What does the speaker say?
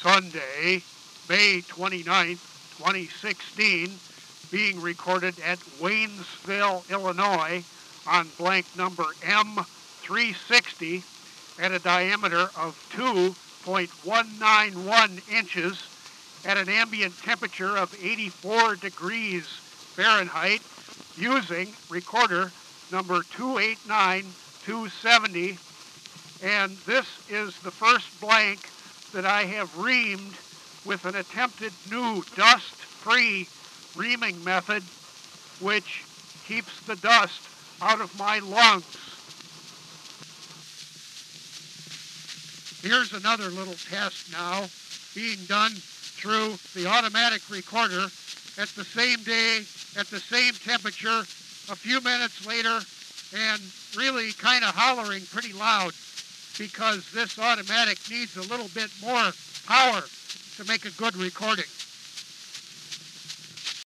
Sunday, May 29th, 2016, being recorded at Waynesville, Illinois on blank number M360 at a diameter of 2.191 inches at an ambient temperature of 84 degrees Fahrenheit using recorder number 289270. And this is the first blank that I have reamed with an attempted new dust-free reaming method, which keeps the dust out of my lungs. Here's another little test now being done through the automatic recorder at the same day, at the same temperature, a few minutes later, and really kind of hollering pretty loud because this automatic needs a little bit more power to make a good recording.